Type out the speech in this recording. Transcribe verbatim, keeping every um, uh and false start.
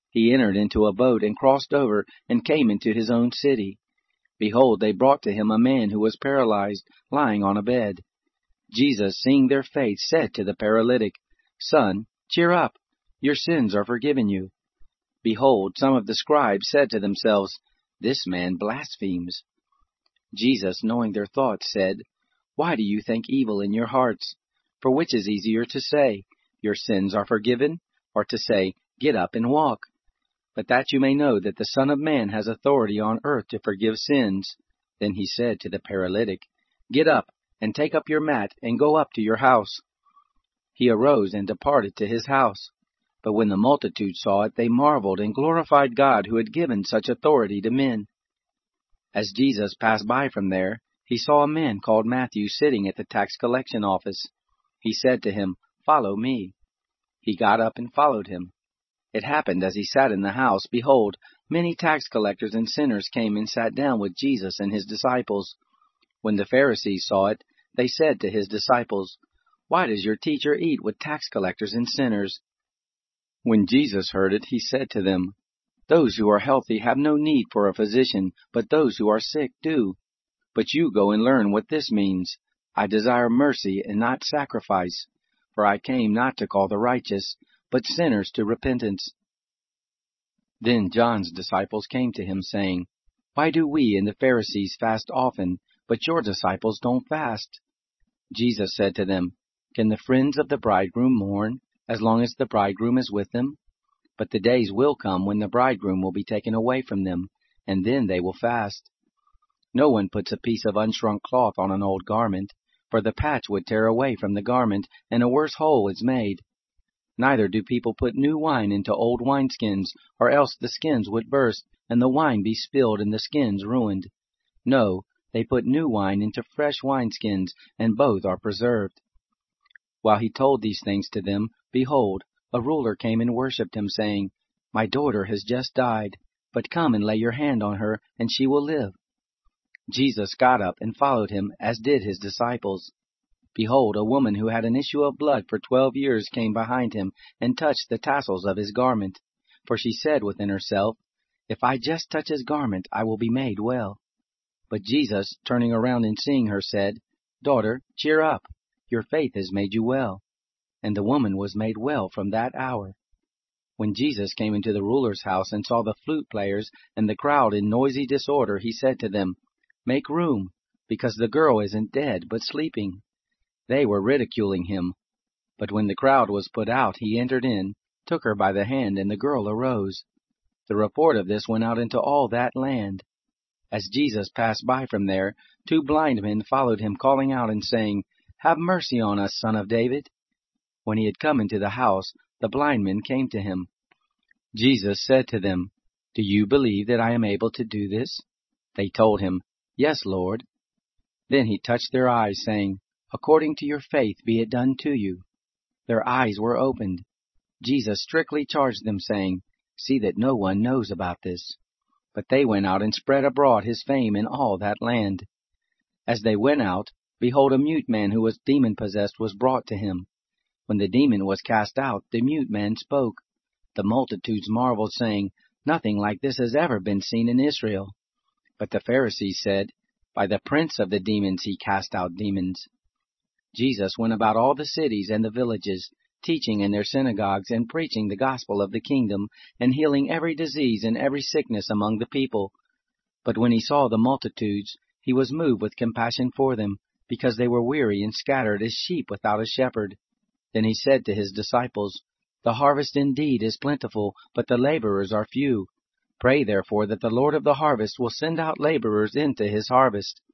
he entered into a boat and crossed over and came into his own city. Behold, they brought to him a man who was paralyzed, lying on a bed. Jesus, seeing their faith, said to the paralytic, Son, cheer up, your sins are forgiven you. Behold, some of the scribes said to themselves, This man blasphemes. Jesus, knowing their thoughts, said, Why do you think evil in your hearts? For which is easier to say, Your sins are forgiven, or to say, Get up and walk? But that you may know that the Son of Man has authority on earth to forgive sins. Then he said to the paralytic, Get up, and take up your mat, and go up to your house. He arose and departed to his house. But when the multitude saw it, they marveled and glorified God who had given such authority to men. As Jesus passed by from there, he saw a man called Matthew sitting at the tax collection office. He said to him, Follow me. He got up and followed him. It happened as he sat in the house, behold, many tax collectors and sinners came and sat down with Jesus and his disciples. When the Pharisees saw it, they said to his disciples, Why does your teacher eat with tax collectors and sinners? When Jesus heard it, he said to them, Those who are healthy have no need for a physician, but those who are sick do. But you go and learn what this means. I desire mercy and not sacrifice, for I came not to call the righteous, but sinners to repentance. Then John's disciples came to him, saying, Why do we and the Pharisees fast often, but your disciples don't fast? Jesus said to them, Can the friends of the bridegroom mourn, as long as the bridegroom is with them? But the days will come when the bridegroom will be taken away from them, and then they will fast. No one puts a piece of unshrunk cloth on an old garment, for the patch would tear away from the garment, and a worse hole is made. Neither do people put new wine into old wineskins, or else the skins would burst, and the wine be spilled, and the skins ruined. No, they put new wine into fresh wineskins, and both are preserved. While he told these things to them, behold, a ruler came and worshipped him, saying, My daughter has just died, but come and lay your hand on her, and she will live. Jesus got up and followed him, as did his disciples. Behold, a woman who had an issue of blood for twelve years came behind him, and touched the tassels of his garment. For she said within herself, If I just touch his garment, I will be made well. But Jesus, turning around and seeing her, said, Daughter, cheer up, your faith has made you well. And the woman was made well from that hour. When Jesus came into the ruler's house and saw the flute players and the crowd in noisy disorder, he said to them, Make room, because the girl isn't dead, but sleeping. They were ridiculing him. But when the crowd was put out, he entered in, took her by the hand, and the girl arose. The report of this went out into all that land. As Jesus passed by from there, two blind men followed him, calling out and saying, Have mercy on us, Son of David. When he had come into the house, the blind men came to him. Jesus said to them, Do you believe that I am able to do this? They told him, Yes, Lord. Then he touched their eyes, saying, According to your faith be it done to you. Their eyes were opened. Jesus strictly charged them, saying, See that no one knows about this. But they went out and spread abroad his fame in all that land. As they went out, behold, a mute man who was demon-possessed was brought to him. When the demon was cast out, the mute man spoke. The multitudes marveled, saying, Nothing like this has ever been seen in Israel. But the Pharisees said, By the prince of the demons he cast out demons. Jesus went about all the cities and the villages, teaching in their synagogues and preaching the gospel of the kingdom, and healing every disease and every sickness among the people. But when he saw the multitudes, he was moved with compassion for them, because they were weary and scattered as sheep without a shepherd. Then he said to his disciples, The harvest indeed is plentiful, but the laborers are few. Pray therefore that the Lord of the harvest will send out laborers into his harvest.